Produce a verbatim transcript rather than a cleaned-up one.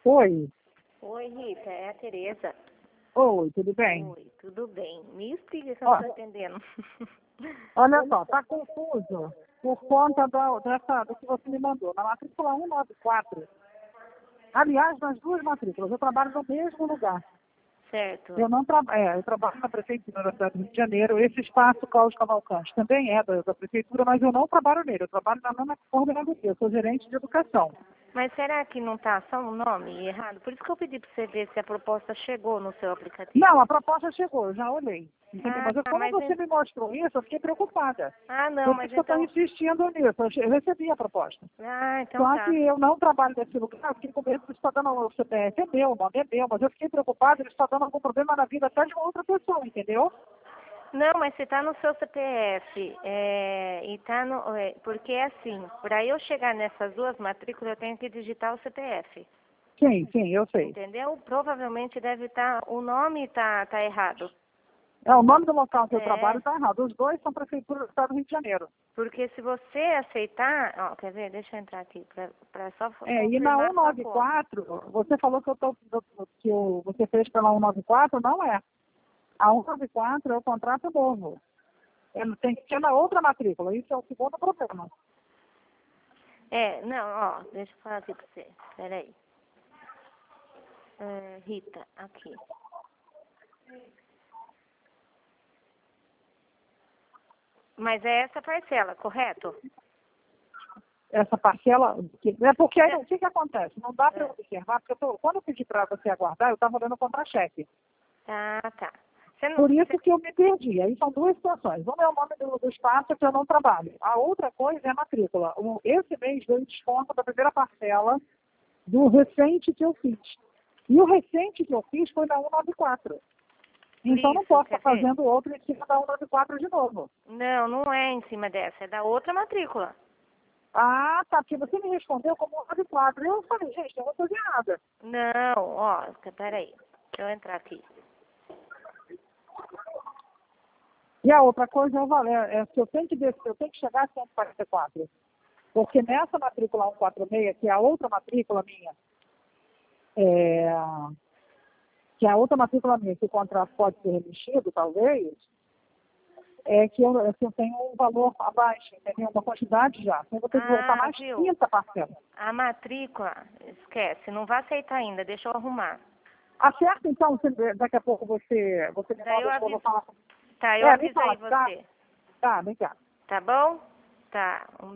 Oi. Oi, Rita, é a Tereza. Oi, tudo bem? Oi, tudo bem. Me explica que eu não Ó, estou entendendo. olha só, tá confuso por conta da, dessa, do que você me mandou. Na matrícula cento e noventa e quatro, aliás, nas duas matrículas, eu trabalho no mesmo lugar. Certo. Eu não trabalho, é, eu trabalho na Prefeitura da cidade do Rio de Janeiro. Esse espaço Cláudio Cavalcante também é da, da Prefeitura, mas eu não trabalho nele. Eu trabalho na mesma coordenadoria, eu sou gerente de educação. Mas será que não está só o nome errado? Por isso que eu pedi para você ver se a proposta chegou no seu aplicativo. Não, a proposta chegou, eu já olhei. Entendeu? Ah, Mas eu- tá, como mas... você en- me mostrou isso, eu fiquei preocupada. Ah, não, Por mas isso que eu estou então... insistindo nisso. Eu che- eu recebi a proposta. Ah, então Só que tá. eu não trabalho nesse lugar, eu fiquei com medo de estar dando o C P F, é meu, o nome é meu, mas eu fiquei preocupada de estar dando algum problema na vida até de uma outra pessoa, entendeu? Não, mas se tá no seu C P F, é, e tá no... é, porque é assim, para eu chegar nessas duas matrículas, eu tenho que digitar o C P F. Sim, sim, eu sei. Entendeu? Provavelmente deve estar... o nome tá, tá errado. É, o nome do local que eu É, trabalho está errado. Os dois são prefeitura do estado do Rio de Janeiro. porque se você aceitar... Ó, quer ver? Deixa eu entrar aqui para só É, e na confirmar sua conta. cento e noventa e quatro, você falou que, eu tô, que eu, você fez pela cento e noventa e quatro, não é. A cento e noventa e quatro é o contrato novo. Ele tem que ser na outra matrícula, isso é o segundo problema. É, não, ó, deixa eu falar aqui para você. Peraí. É, Rita, aqui. Mas é essa parcela, correto? Essa parcela, que, é porque aí, É. o que, que acontece? Não dá para eu É. observar, porque eu tô, quando eu pedi para você aguardar, eu estava olhando o contra-cheque. Ah, tá. Você não... Por isso Você... que eu me perdi. Aí são duas situações. Uma é o nome do, do espaço que eu não trabalho. A outra coisa é a matrícula. O, esse mês deu desconto da primeira parcela do recente que eu fiz. E o recente que eu fiz foi da cento e noventa e quatro. Então não Isso, posso quer estar ver? fazendo outro em cima da cento e noventa e quatro de novo. Não, não é em cima dessa, é da outra matrícula. Ah, tá, porque você me respondeu como cento e noventa e quatro. Eu falei, gente, eu não estou fazendo nada. Não, ó, peraí. Deixa eu entrar aqui. E a outra coisa é o valor, é que eu tenho que descer, eu tenho que chegar a cento e quarenta e quatro. Porque nessa matrícula cento e quarenta e seis, que é a outra matrícula minha, é, que é a outra matrícula minha, que o contrato pode ser remexido, talvez, é que eu, é que eu tenho um valor abaixo, entendeu? Uma quantidade já. Então eu vou ter que voltar Ah, mais viu? quinta parcela. A matrícula, esquece, não vai aceitar ainda, deixa eu arrumar. Acerta, então, você- daqui a pouco você, você me Daí eu manda, eu vou aviso. falar. Tá, eu É, me aviso fala, aí tá? você. Tá, vem cá. Tá bom? Tá. Um